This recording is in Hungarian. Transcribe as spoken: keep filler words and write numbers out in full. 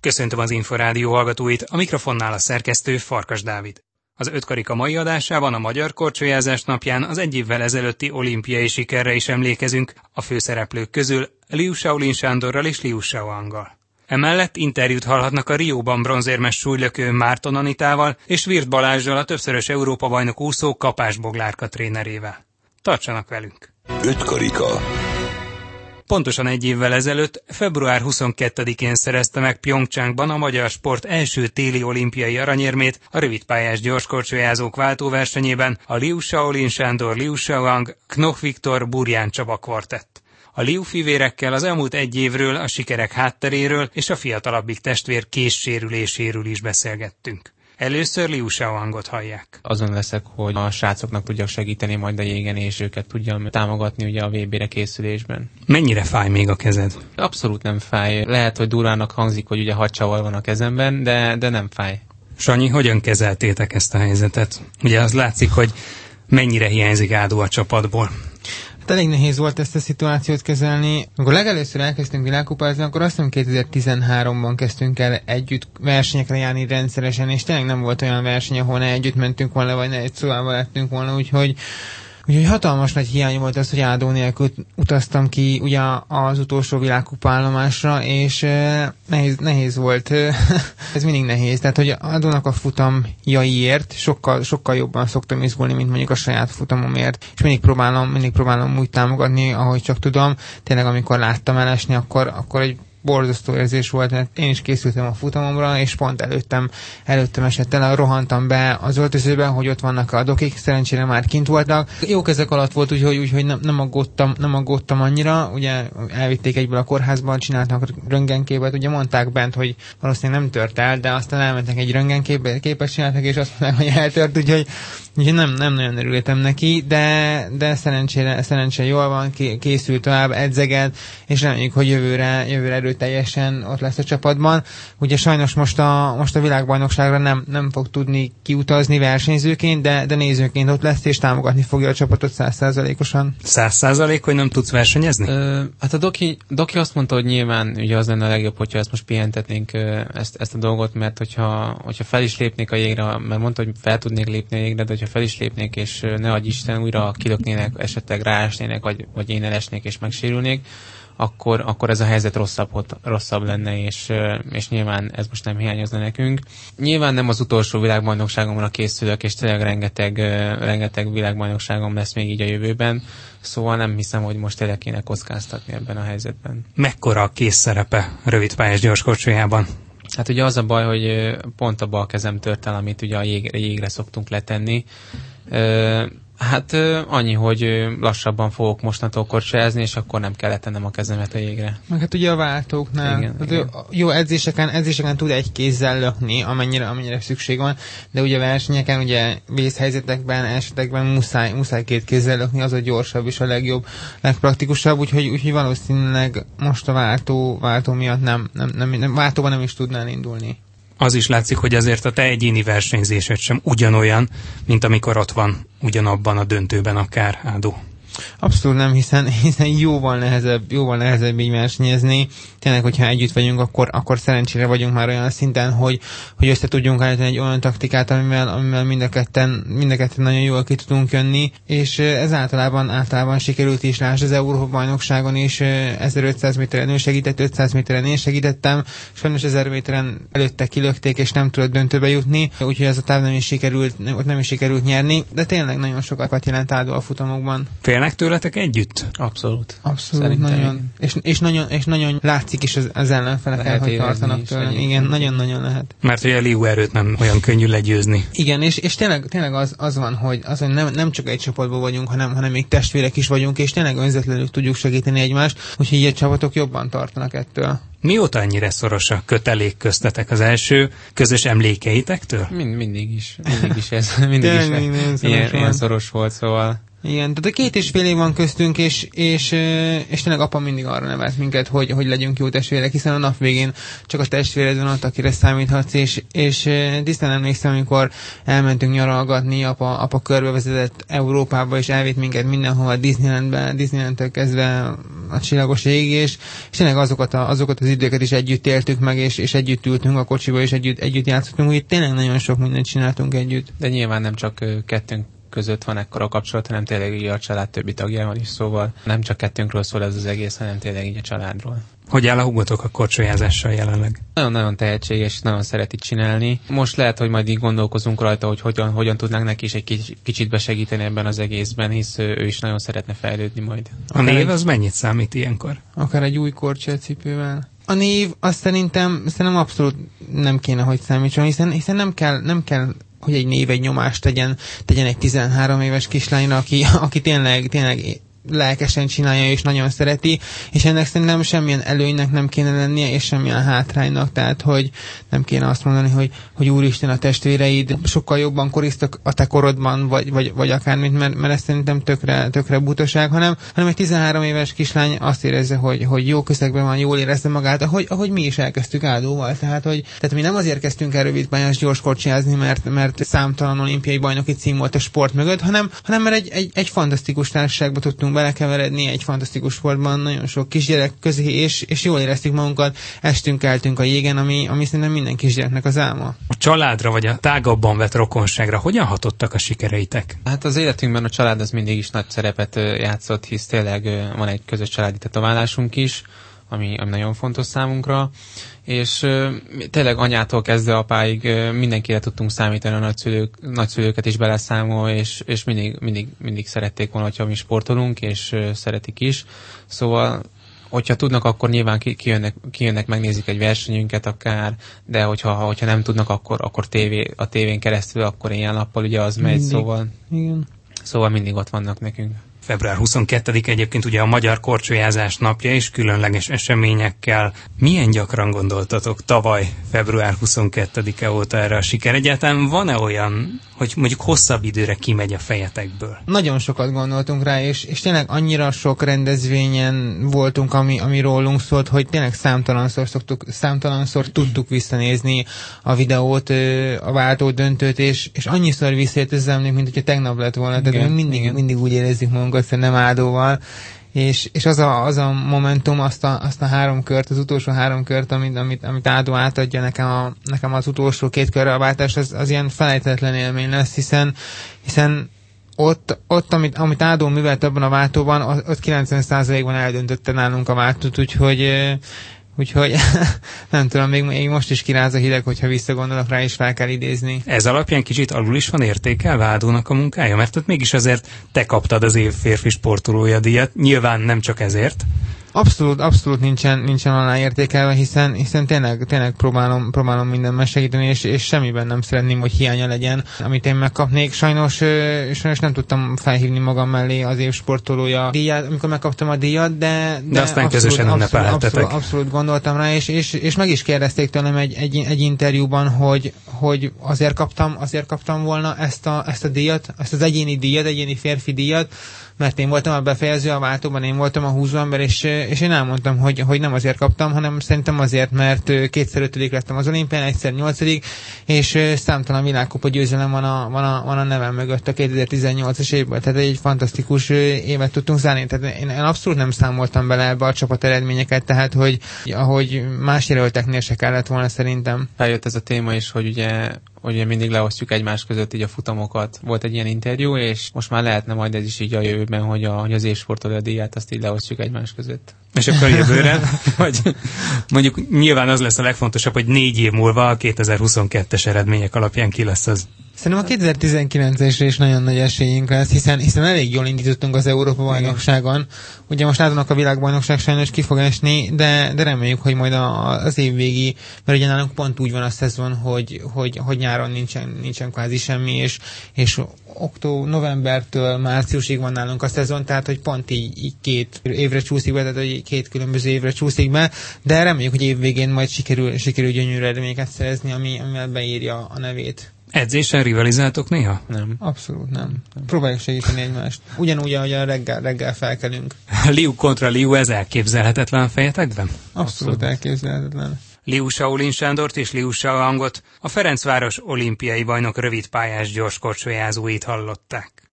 Köszöntöm az Inforádió hallgatóit, a mikrofonnál a szerkesztő Farkas Dávid. Az ötkarika mai adásában a Magyar Korcsolyázás napján az egy évvel ezelőtti olimpiai sikerre is emlékezünk, a főszereplők közül Liu Shaolin Sándorral és Liu Shaoanggal. Emellett interjút hallhatnak a Rióban bronzérmes súlylökő Márton Anitával és Virt Balázsral, a többszörös Európa-bajnok úszó Kapás Boglárka trénerével. Tartsanak velünk! Ötkarika. Pontosan egy évvel ezelőtt, február huszonkettedikén szerezte meg Pyeongchangban a magyar sport első téli olimpiai aranyérmét a rövidpályás gyorskorcsolyázók váltóversenyében a Liu Shaolin Sándor Liu Shaoang Knoch Viktor Burján Csaba kvartett. A Liu fivérekkel az elmúlt egy évről, a sikerek hátteréről és a fiatalabbik testvér késsérüléséről is beszélgettünk. Először Liu Shaoangot hallják. Azon leszek, hogy a srácoknak tudjak segíteni majd a jégen, és őket tudjam támogatni ugye a vé bére készülésben. Mennyire fáj még a kezed? Abszolút nem fáj. Lehet, hogy durvának hangzik, hogy ugye hadcsavar van a kezemben, de, de nem fáj. Sanyi, hogyan kezeltétek ezt a helyzetet? Ugye az látszik, hogy mennyire hiányzik Ádó a csapatból. Hát elég nehéz volt ezt a szituációt kezelni. Amikor legelőször elkezdtünk világkupázni, akkor azt hiszem kétezer-tizenháromban kezdtünk el együtt versenyekre járni rendszeresen, és tényleg nem volt olyan verseny, ahol ne együtt mentünk volna, vagy ne egy szobában lettünk volna, úgyhogy Úgyhogy hatalmas nagy hiány volt az, hogy Ádó nélkül utaztam ki ugye az utolsó világkupa-állomásra, és e, nehéz, nehéz volt. Ez mindig nehéz. Tehát, hogy Ádónak a futamjaiért sokkal, sokkal jobban szoktam izgulni, mint mondjuk a saját futamomért. És mindig próbálom, mindig próbálom úgy támogatni, ahogy csak tudom. Tényleg, amikor láttam elesni, akkor, akkor egy borzasztó érzés volt, mert én is készültem a futamomra, és pont előttem, előttem esett el, rohantam be az öltözőbe, hogy ott vannak a dokik, szerencsére már kint voltak. Jó kezek alatt volt, úgyhogy, úgyhogy nem, nem, aggódtam, nem aggódtam annyira, ugye elvitték egyből a kórházban, csináltak röntgenképet, ugye mondták bent, hogy valószínűleg nem tört el, de aztán elmentek egy röntgenképet csináltak, és azt mondták, hogy eltört, úgyhogy, úgyhogy nem, nem nagyon örültem neki, de, de szerencsére, szerencsére jól van, készült tovább, edzeged, és reméljük, hogy jövőre, jövőre teljesen ott lesz a csapatban. Ugye sajnos most a, most a világbajnokságra nem, nem fog tudni kiutazni versenyzőként, de, de nézőként ott lesz, és támogatni fogja a csapatot száz százalékosan. Száz százalék, hogy nem tudsz versenyezni? Ö, hát a Doki, Doki azt mondta, hogy nyilván ugye az lenne a legjobb, hogyha ezt most pihentetnénk ezt, ezt a dolgot, mert hogyha, hogyha fel is lépnék a jégre, mert mondta, hogy fel tudnék lépni a jégre, de hogyha fel is lépnék, és ne adj Isten, újra kilöknének, esetleg ráesnének, vagy, vagy én elesnék, és megsérülnék, Akkor, akkor ez a helyzet rosszabb, rosszabb lenne, és, és nyilván ez most nem hiányozna nekünk. Nyilván nem az utolsó világbajnokságomra készülök, és tényleg rengeteg, rengeteg világbajnokságom lesz még így a jövőben, szóval nem hiszem, hogy most tényleg kéne kockáztatni ebben a helyzetben. Mekkora a kész szerepe rövidpályás gyorskorcsolyában? Hát ugye az a baj, hogy pont a bal kezem tört el, amit ugye a jégre, jégre szoktunk letenni. Hát annyi, hogy lassabban fogok mostantól korcsolyázni, és akkor nem kellett tennem a kezemet a jégre. Meg hát ugye a váltóknál, igen, hát igen. Jó edzéseken, edzéseken tud egy kézzel lökni, amennyire, amennyire szükség van, de ugye a versenyeken, ugye vészhelyzetekben, esetekben muszáj, muszáj két kézzel lökni, az a gyorsabb és a legjobb, legpraktikusabb, úgyhogy, úgyhogy valószínűleg most a váltó, váltó miatt nem, nem, nem, nem, váltóban nem is tudnál indulni. Az is látszik, hogy azért a te egyéni versenyzésed sem ugyanolyan, mint amikor ott van ugyanabban a döntőben akár, Ádó. Abszolút nem, hiszen, hiszen jóval nehezebb, jóval nehezebb így versenyezni. Tényleg, hogyha együtt vagyunk, akkor, akkor szerencsére vagyunk már olyan szinten, hogy, hogy össze tudjunk állítani egy olyan taktikát, amivel, amivel mind a ketten, mind a ketten nagyon jól ki tudunk jönni, és ez általában, általában sikerült is, lásd az Európa-bajnokságon is, ezerötszáz méteren ő segített, ötszáz méteren én segítettem, sajnos ezer méteren előtte kilökték, és nem tudott döntőbe jutni, úgyhogy ez a táv nem is sikerült, ott nem is sikerült nyerni, de tényleg nagyon sokat jelent Ádó a futamokban. Félnek tőletek együtt? Abszolút. Abszolút, Szerintem nagyon. És, és, nagyon, és nagyon látszik is az, az ellenfelek, hogy tartanak tőlem. Igen, nagyon-nagyon lehet. Mert ugye a Liu erőt nem olyan könnyű legyőzni. Igen, és, és tényleg, tényleg az, az van, hogy, az, hogy nem, nem csak egy csapatban vagyunk, hanem, hanem még testvérek is vagyunk, és tényleg önzetlenül tudjuk segíteni egymást, úgyhogy így a csapatok jobban tartanak ettől. Mióta ennyire szoros a kötelék köztetek? Az első közös emlékeitektől? Mind, mindig is. Mindig is ez. Mindig is ilyen, ilyen szoros volt, szóval Igen, tehát a két és fél év van köztünk, és, és, és tényleg apa mindig arra nevelt minket, hogy, hogy legyünk jó testvérek, hiszen a nap végén csak a testvéred van ott, akire számíthatsz, és, és tisztán emlékszem, amikor elmentünk nyaralgatni, apa, apa körbevezetett Európába, és elvitt minket mindenhova, Disneylandbe, Disneylandtől kezdve a csillagos ég, és, és tényleg azokat, a, azokat az időket is együtt éltük meg, és, és együtt ültünk a kocsiba, és együtt, együtt játszottunk, úgy tényleg nagyon sok mindent csináltunk együtt. De nyilván nem csak kettőnk között van ekkora kapcsolat, hanem tényleg így a család többi tagjával is, szóval nem csak kettőnkről szól ez az egész, hanem tényleg így a családról. Hogy áll a húgotok a korcsolyázással jelenleg? Nagyon-nagyon tehetséges, nagyon szereti csinálni. Most lehet, hogy majd így gondolkozunk rajta, hogy hogyan, hogyan tudnánk neki is egy kicsit besegíteni ebben az egészben, hisz ő is nagyon szeretne fejlődni majd. A név az mennyit számít ilyenkor? Akár egy új korcsolyacipővel. A név azt szerintem, szerintem abszolút nem kéne, hogy számítson, hiszen, hiszen nem kell, nem kell hogy egy név egy nyomást tegyen, tegyen egy tizenhárom éves kislányra, aki, aki tényleg, tényleg lelkesen csinálja és nagyon szereti, és ennek szerintem semmilyen előnynek nem kéne lennie, és semmilyen hátránynak, tehát hogy nem kéne azt mondani, hogy, hogy úristen, a testvéreid sokkal jobban koriztak a te korodban, vagy, vagy, vagy akármit, mert, mert ez szerintem tökre, tökre butaság, hanem, hanem egy tizenhárom éves kislány azt érezze, hogy, hogy jó közegben van, jól érezze magát, ahogy, ahogy mi is elkezdtük Ádóval, tehát, hogy, tehát mi nem azért kezdtünk el rövidpályás gyorskorcsolyázni, mert, mert számtalan olimpiai bajnoki cím volt a sport mögött, hanem, hanem mert egy, egy, egy fantasztikus társaságba tudtunk belekeveredni, egy fantasztikus sportban, nagyon sok kisgyerek közé, és, és jól éreztük magunkat, estünk, keltünk a jégen, ami, ami szerintem minden kisgyereknek az álma. A családra, vagy a tágabban vett rokonságra hogyan hatottak a sikereitek? Hát az életünkben a család az mindig is nagy szerepet játszott, hisz tényleg van egy közös családi tetoválásunk is, ami, ami nagyon fontos számunkra, és uh, tényleg anyától kezdve apáig uh, mindenkire tudtunk számítani, a nagyszülők, nagyszülőket is beleszámol, és, és mindig, mindig, mindig szerették volna, hogyha mi sportolunk, és uh, szeretik is. Szóval, hogyha tudnak, akkor nyilván kijönnek, kijönnek megnézik egy versenyünket akár, de hogyha, hogyha nem tudnak, akkor, akkor tévé, a tévén keresztül, akkor ilyen nappal ugye az megy, szóval, igen. Szóval mindig ott vannak nekünk. február huszonkettedike egyébként ugye a Magyar Korcsolyázás napja és különleges eseményekkel. Milyen gyakran gondoltatok tavaly február huszonkettedike óta erre a siker? Egyáltalán van-e olyan, hogy mondjuk hosszabb időre kimegy a fejetekből? Nagyon sokat gondoltunk rá, és, és tényleg annyira sok rendezvényen voltunk, ami, ami rólunk szólt, hogy tényleg számtalanszor, szoktuk, számtalanszor tudtuk visszanézni a videót, a váltó döntőt, és, és annyiszor visszajött ez emlék, mint hogyha tegnap lett volna. Igen, tehát mindig, igen. mindig úgy érezzük magunkat, szerintem Ádóval. És, és az, a, az a momentum, azt a, azt a három kört, az utolsó három kört, amit, amit, amit Ádó átadja nekem, a, nekem az utolsó két körre a váltás, az, az ilyen felejtetlen élmény lesz, hiszen, hiszen ott, ott amit, amit Ádó művelt abban a váltóban, ott kilencven százalékban eldöntötte nálunk a váltót, úgyhogy Úgyhogy nem tudom, még, még most is kiráz a hideg, hogyha visszagondolok rá, is fel kell idézni. Ez alapján kicsit alul is van értékelve Ádónak a munkája, mert ott mégis azért te kaptad az év férfi sportolója díjat, nyilván nem csak ezért. Abszolút, abszolút nincsen, nincsen alá értékelve, hiszen, hiszen tényleg, tényleg próbálom, próbálom mindenben segíteni, és, és semmiben nem szeretném, hogy hiánya legyen, amit én megkapnék. Sajnos, sajnos nem tudtam felhívni magam mellé az év sportolója díjat, amikor megkaptam a díjat, de... De, de aztán abszolút, közösen ünnepelhettetek. Abszolút, abszolút gondoltam rá, és, és, és meg is kérdezték tőlem egy, egy, egy interjúban, hogy, hogy azért kaptam, azért kaptam volna ezt a, ezt a díjat, ezt az egyéni díjat, egyéni férfi díjat, mert én voltam a befejező a váltóban, én voltam a húzóember, és, és én elmondtam, hogy, hogy nem azért kaptam, hanem szerintem azért, mert kétszer ötödik lettem az olimpián, egyszer nyolcadik, és számtalan világkupa győzelem van a, van, a, van a nevem mögött a kétezer-tizennyolcas évben, tehát egy fantasztikus évet tudtunk zárni, tehát én, én abszolút nem számoltam bele ebbe a csapat eredményeket, tehát hogy ahogy más jelölteknél se kellett volna szerintem. Feljött ez a téma is, hogy ugye hogy mindig leosztjuk egymás között így a futamokat. Volt egy ilyen interjú, és most már lehetne majd ez is így a jövőben, hogy, a, hogy az évsportoló díját azt így leosztjuk egymás között. És akkor jövőre, vagy mondjuk nyilván az lesz a legfontosabb, hogy négy év múlva a kétezer-huszonkettes eredmények alapján ki lesz az. Szerintem a kétezer-tizenkilencesre is nagyon nagy esélyünk lesz, hiszen, hiszen elég jól indítottunk az Európa-bajnokságon. Ugye most Ádónak a világbajnokság sajnos ki fog esni, de, de reméljük, hogy majd a, az év végi, mert ugye nálunk pont úgy van a szezon, hogy, hogy, hogy nyáron nincsen, nincsen kvázi semmi, és, és október, novembertől márciusig van nálunk a szezon, tehát hogy pont így, így két évre csúszik be, tehát hogy két különböző évre csúszik be, de reméljük, hogy év végén majd sikerül, sikerül gyönyörű eredményeket szerezni, ami, amivel beírja a nevét. Edzésen rivalizáltok néha? Nem. Abszolút nem. nem. Próbáljuk segíteni egymást. Ugyanúgy, ahogy a reggel, reggel felkelünk. Liu kontra Liu, ez elképzelhetetlen fejetekben? Abszolút, Abszolút elképzelhetetlen. Liu Shaolin Sándort és Liu Shaoangot, a Ferencváros olimpiai bajnok rövidpályás gyorskorcsolyázóit hallották.